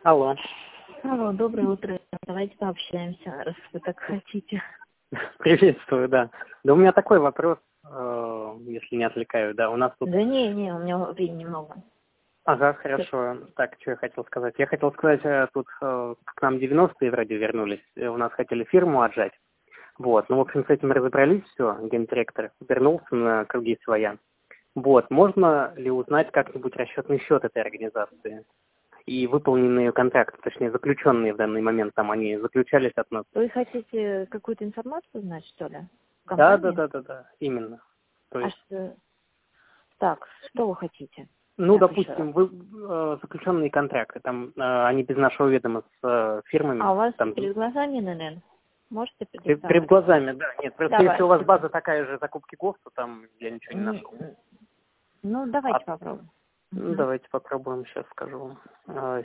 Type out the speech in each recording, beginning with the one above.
Алло. Алло, доброе утро. Давайте пообщаемся, раз вы так хотите. Приветствую, да. Да у меня такой вопрос, если не отвлекаю, да. У нас тут... Да не, у меня времени много. Ага, хорошо. Так, что я хотел сказать? Я хотел сказать, тут к нам 90-е вроде вернулись, у нас хотели фирму отжать. Вот, ну, в общем, с этим разобрались, все, гендиректор вернулся на круги своя. Вот, можно ли узнать как-нибудь расчетный счет этой организации? И выполненные контракты, точнее, заключенные в данный момент, там они заключались от нас. Вы хотите какую-то информацию знать, что ли? Да, Компании? именно. То А есть, что... Так, что вы хотите? ну, Так, еще раз. допустим, вы заключенные контракты, там они без нашего ведома с фирмами, А у вас там перед глазами ННН? Можете перед предоставить? глазами, да, нет, просто если Давай. у вас база такая же закупки ГОСТ, то там я ничего не нашел. Ну, давайте попробуем. Ну, Угу. давайте попробуем, сейчас скажу вам.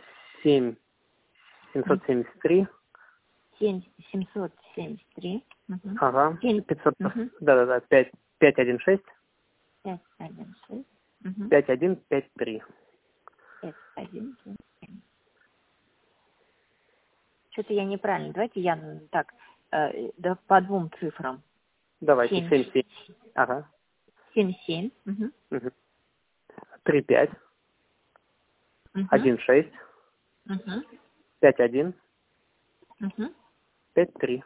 7 773, 773. Угу. ага, 7. 500, Угу. да, 516, 516. Угу. 5153. 51. Что-то я неправильно. Давайте я так, да, по двум цифрам. Давайте, 7, 77, ага, 7. Угу. 35, Угу. 16, Угу. 51, Угу. 53.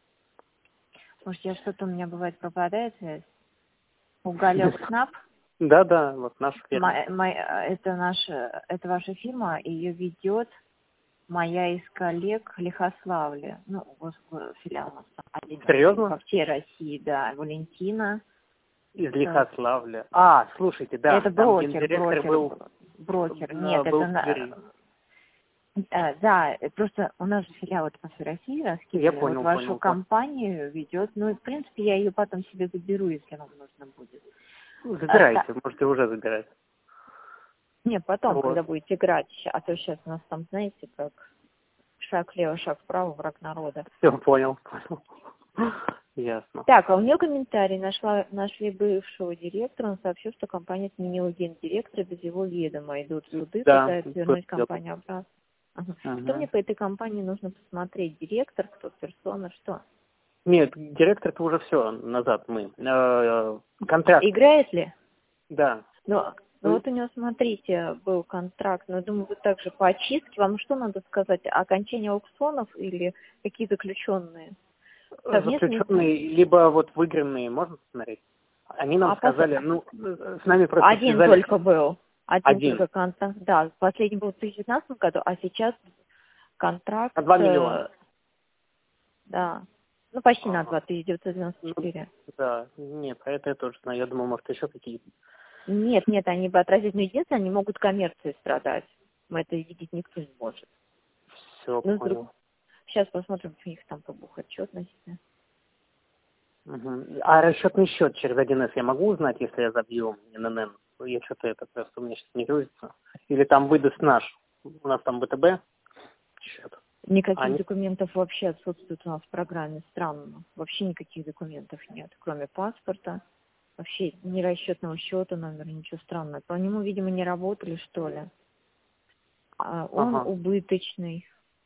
Может, что-то у меня бывает пропадает связь. Уголек СНАП. Да, вот наша фирма. Это ваша фирма, ее ведет моя из коллег Лихославля. Ну, филиал у нас там один. Серьезно? По всей России, да. Валентина. Из Лихославля. Слушайте, да, Это там брокер. гендиректор был... Нет, был это в Твери. да, просто у нас же филиалы по всей России Я раскиданы. понял, Вот вашу компанию ведет. Ну, в принципе, я ее потом себе заберу, если вам нужно будет. Забирайте, можете уже забирать. Не, потом, Вот. когда будете играть. А то сейчас у нас там, знаете, как шаг влево, шаг вправо, враг народа. Все, понял. Ясно. Так, а у нее комментарий. Нашли бывшего директора. Он сообщил, что компания сменила гендиректора без его ведома. Идут суды, Да. пытаются вернуть компанию обратно. Ага. Что мне по этой компании нужно посмотреть? Директор, кто, персона, что? Нет, директор-то уже все, назад мы. Контракт. Играет ли? Да. Ну вот у него, смотрите, был контракт. Но я думаю, вы также по очистке. Вам что надо сказать? Окончание аукционов или какие заключенные? Заключенные, либо вот выигранные, можно посмотреть? Они нам сказали, с нами просто один связались... только был. Один только контракт. Да, последний был в 2019 году, а сейчас контракт... На 2 миллиона. Да. Ну, почти на 2, 1994. Да, нет, это я тоже знаю. Я думал, может, еще какие-то. Нет, они бы отразить, но единственное, они могут коммерцией страдать. Мы это видеть никто не может. Все, понял. Сейчас посмотрим, у них там по бухотчетности. А расчетный счет через 1С я могу узнать, если я забью ННН? Я что-то просто у меня сейчас не грузится. Или там выдаст наш? У нас там ВТБ счет. Никаких документов вообще отсутствует у нас в программе. Странно. Вообще никаких документов нет, кроме паспорта. Вообще ни расчетного счета, номера, ничего странного. По нему, видимо, не работали, что ли. Он убыточный.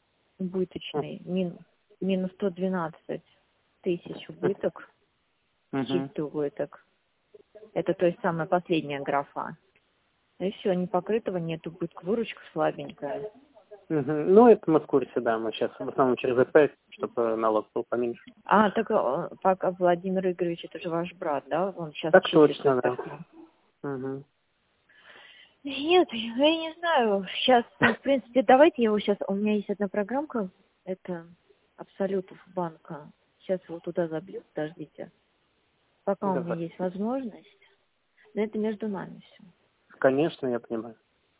Минус 112 тысяч убыток. Чистый убыток. Это то есть самая последняя графа. И все, непокрытого нет убытка. Выручка слабенькая. Ну, это мы в курсе, да. Мы сейчас в основном через ЭП, чтобы налог был поменьше. Так пока Владимир Игоревич, это же ваш брат, да? Он сейчас так точно, да. Нет, я не знаю. Сейчас, в принципе, давайте я его сейчас... У меня есть одна программка, это Абсолютов банка. Сейчас его туда забью, подождите. Пока у меня есть возможность. Но это между нами все. Конечно, я понимаю.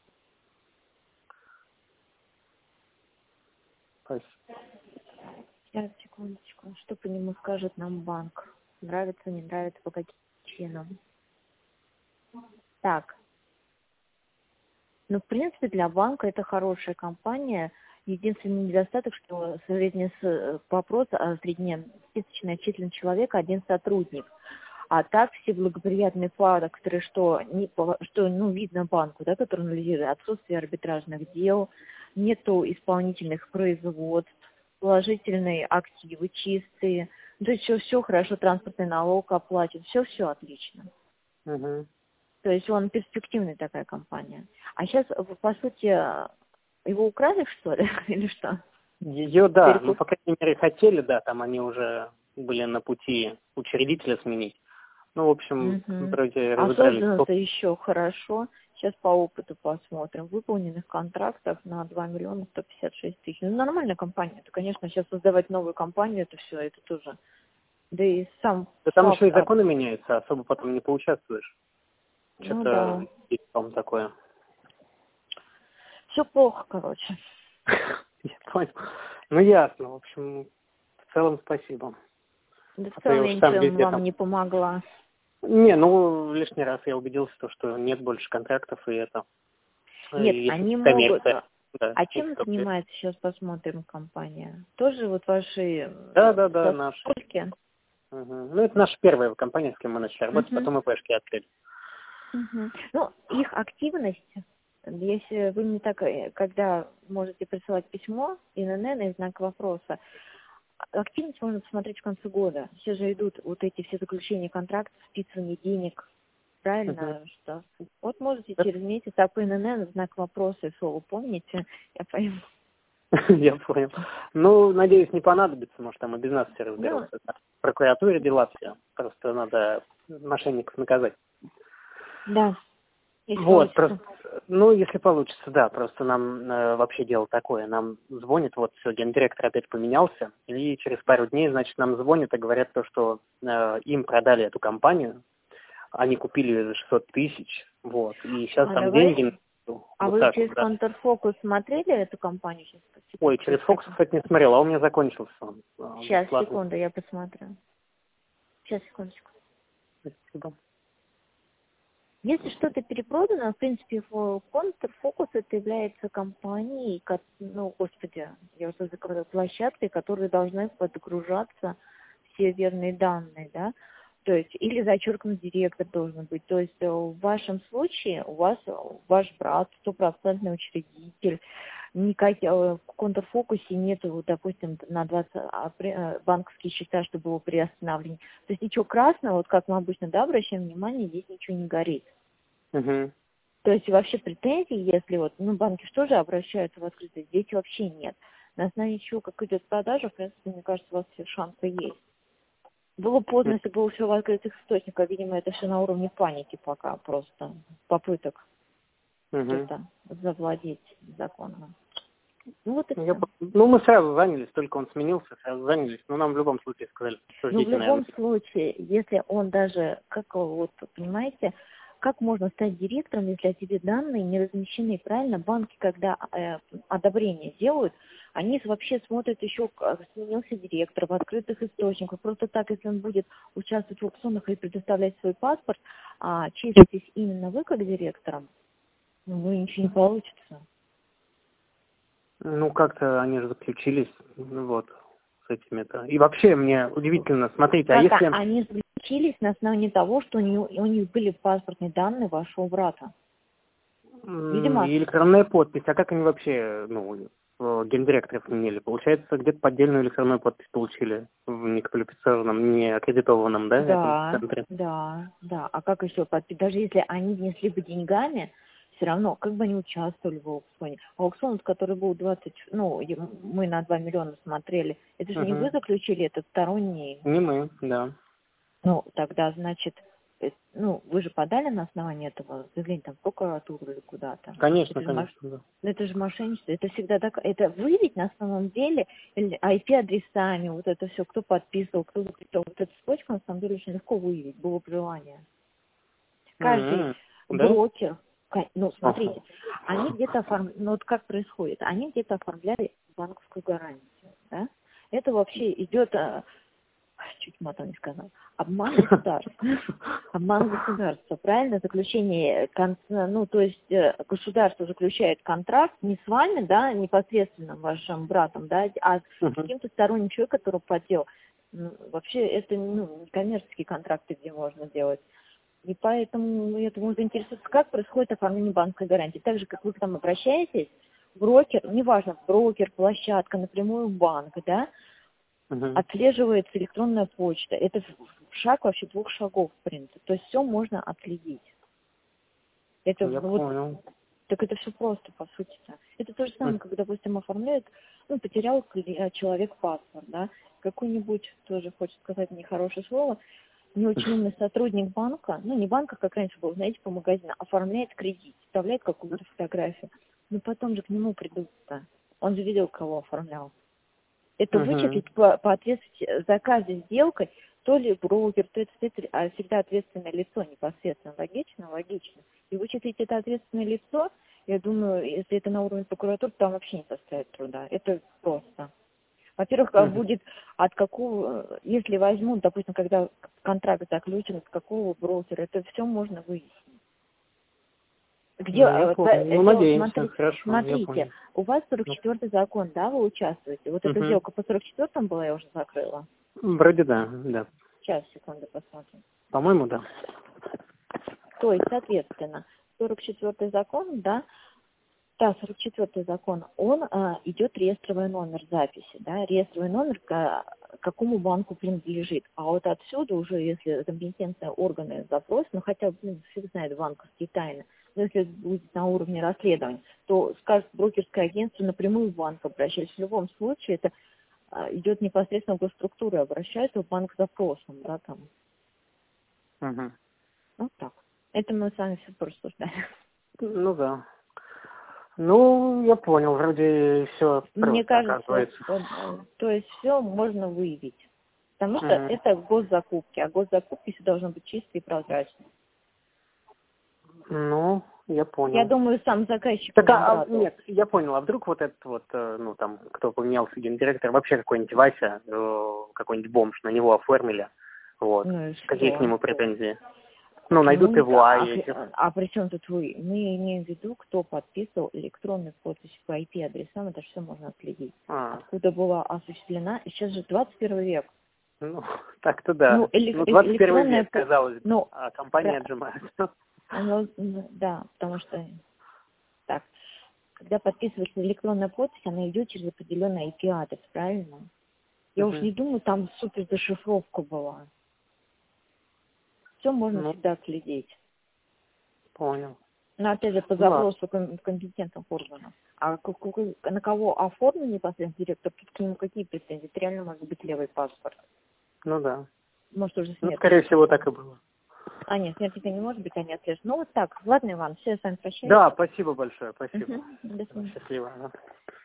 Спасибо. Сейчас, секундочку. Что по нему скажет нам банк? Нравится, не нравится, по каким причинам? Так. Ну, в принципе, для банка это хорошая компания. Единственный недостаток, что вопрос о среднесписочной численности человека один сотрудник. А так все благоприятные факторы, что видно банку, да, который анализирует отсутствие арбитражных дел, нету исполнительных производств, положительные активы чистые, то есть все хорошо, транспортный налог оплачен, все отлично. Угу. То есть он перспективная такая компания. А сейчас, по сути, его украли, что ли, или что? Ее, да, ну, по крайней мере, хотели, да, там они уже были на пути учредителя сменить. Ну, в общем, вроде разобрались. Осознанно-то еще хорошо. Сейчас по опыту посмотрим. Выполненных контрактов на 2 миллиона 156 тысяч. Ну, нормальная компания. Это, конечно, сейчас создавать новую компанию, это все, это тоже. Да и сам Да там факт, еще и законы меняются, особо потом не поучаствуешь. ну, Что-то да. есть там такое. Все плохо, короче. Я понял. Ну, ясно. В общем, в целом спасибо. Да в А то я целом уж я сам ничем везде вам там... не помогла. Не, ну, лишний раз я убедился, что нет больше контрактов, и это... Нет, Если они могут. коммерция, да, А если чем только есть. занимается сейчас, посмотрим, компания? Тоже вот ваши Да, наш. соскольки? Угу. Ну, это наша первая компания, с кем мы начали работать, потом ИПшки открыли. Ну, их активность, если вы мне так, когда можете присылать письмо, ИНН и знак вопроса, активность можно посмотреть в конце года. Сейчас же идут вот эти все заключения контрактов, списывание денег, правильно? Что? Вот можете через месяц, а по ИНН знак вопроса и слово помните, я пойму. Я понял. Ну, надеюсь, не понадобится, может, там и без нас все разберутся. В прокуратуре дела все. Просто надо мошенников наказать. Да. Вот, просто, ну, если получится, да, просто нам вообще дело такое. Нам звонит, вот все, гендиректор опять поменялся, и через пару дней, значит, нам звонят и говорят то, что им продали эту компанию, они купили ее за 600 тысяч, вот, и сейчас там деньги... А вот вы так через вот, да. Контрфокус смотрели эту компанию? Сейчас, Ой, через Фокус, кстати, не смотрела, а у меня закончился. Сейчас, секунду, я посмотрю. Сейчас, секундочку. Спасибо. Если что-то перепродано, в принципе, Контрфокус это является компанией, ну, господи, я уже закрыла, площадкой, которой должны подгружаться все верные данные, да, то есть, или зачеркнут директор должен быть. То есть, в вашем случае у вас ваш брат, стопроцентный учредитель, в Контрфокусе нету, допустим, на 20 банковские счета, чтобы его приостановление. То есть ничего красного, вот как мы обычно, да, обращаем внимание, здесь ничего не горит. Угу. То есть вообще претензий, если вот, ну, банки что же обращаются в открытость, здесь вообще нет. На основании чего, как идет продажа, в принципе, мне кажется, у вас все шансы есть. Было поздно, если было все в открытых источниках, видимо, это все на уровне паники пока просто, попыток что-то завладеть законом. Ну, вот и все. Ну, мы сразу занялись, только он сменился, сразу занялись. Но нам в любом случае сказали, что Ну, ждите, в любом наверное. случае, если он даже, как вот, понимаете, как можно стать директором, если о тебе данные не размещены? Правильно, банки, когда одобрение делают, они вообще смотрят еще, как сменился директор в открытых источниках. Просто так, если он будет участвовать в аукционах и предоставлять свой паспорт, а числитесь именно вы как директором, ну, ничего не получится. Ну, как-то они же заключились, ну, вот, с этими-то. И вообще, мне удивительно, смотрите, Как а если... они заключились на основании того, что у них были паспортные данные вашего брата? Видимо. И электронная подпись, а как они вообще, ну, гендиректоров сменили? Получается, где-то поддельную электронную подпись получили в неквалифицированном, не аккредитованном, да, этом центре? Да. А как еще подпись? Даже если они внесли бы деньгами, все равно, как бы они участвовали в аукционе. Аукцион, который был 20, ну, мы на 2 миллиона смотрели, это же не вы заключили, это сторонние. Не мы, да. Ну, тогда, значит, ну, вы же подали на основании этого заявления там в прокуратуру или куда-то. Конечно, да. Это же мошенничество. Это всегда так. Это вы ведь на самом деле IP-адресами, вот это все, кто подписывал, кто заключил. Вот эту цепочку на самом деле очень легко выявить, было бы желание. Каждый брокер, ну, смотрите, они где-то оформляли, ну, вот как происходит, они где-то оформляли банковскую гарантию, да? Это вообще идет, чуть матом не сказал, обман государства. Обман государства, правильно? Заключение, ну, то есть государство заключает контракт не с вами, да, непосредственно вашим братом, да, а с каким-то сторонним человеком, который поддел. Ну, вообще это, ну, не коммерческие контракты, где можно делать. И поэтому это можно интересоваться, как происходит оформление банковской гарантии. Так же, как вы к нам обращаетесь, брокер, неважно, брокер, площадка, напрямую банк, да, отслеживается электронная почта. Это шаг вообще 2 шагов, в принципе. То есть все можно отследить. Это Я вот, понял. так это все просто, по сути-то. Это то же самое, как, допустим, оформляют, ну, потерял человек паспорт, да, какой-нибудь, тоже хочет сказать нехорошее слово, не очень умный сотрудник банка, ну, не банка, как раньше было, знаете, по магазину, оформляет кредит, вставляет какую-то фотографию. Но потом же к нему придут-то. Он же видел, кого оформлял. Это вычислить по ответственности за каждой сделкой, то ли брокер, то это всегда ответственное лицо непосредственно. Логично? Логично. И вычислить это ответственное лицо, я думаю, если это на уровне прокуратуры, там вообще не составит труда. Это просто. Во-первых, будет от какого, если возьмут, допустим, когда контракт заключен, от какого брокера, это все можно выяснить. Где, надеемся, хорошо, смотрите, у вас 44-й закон, да, вы участвуете? Вот эта сделка по 44-му была, я уже закрыла. Вроде да, да. Сейчас, секунду, посмотрим. По-моему, да. То есть, соответственно, 44-й закон, да, 44-й закон, он идет реестровый номер записи, да, реестровый номер к какому банку принадлежит. А вот отсюда уже, если компетентные органы запросят, ну хотя бы, фиг знает, банковские тайны, но если будет на уровне расследования, то скажет брокерское агентство напрямую в банк обращаясь. В любом случае это идет непосредственно в госструктуру, обращается в банк с запросом, да, там. Вот так. Это мы с вами все просуждаем. Ну да. Ну, я понял, вроде все просто, мне кажется, оказывается. то есть все можно выявить. Потому что это госзакупки, а госзакупки все должно быть чистые и прозрачные. Ну, я понял. Я думаю, сам заказчик. Так, нет, я понял. А вдруг вот этот вот, ну там, кто поменялся гендиректор, вообще какой-нибудь Вася, какой-нибудь бомж, на него оформили. Вот. Ну, какие к нему претензии? Ну, найдут его, а при чем тут вы? Мы имеем в виду, кто подписывал электронную подпись по IP-адресам, это все можно отследить. Откуда была осуществлена, и сейчас же 21 век. Ну, так-то да. Ну, 21 век, казалось бы, а компания отжимается. Да, потому что так, когда подписывается электронная подпись, она идет через определенный IP-адрес, правильно? Я уж не думаю, там супер зашифровка была. Все можно всегда отследить. Понял. Но опять же, по запросу компетентных органов. А на кого оформлен непосредственно директор, тут к нему какие претензии? Это реально может быть левый паспорт. Ну да. Может, уже смерть. Скорее всего, так и было. Нет, смертника не может быть, они отслеживают. Ну вот так. Ладно, Иван, все, я с вами прощаюсь. Да, спасибо большое, спасибо. До свидания. Счастливо.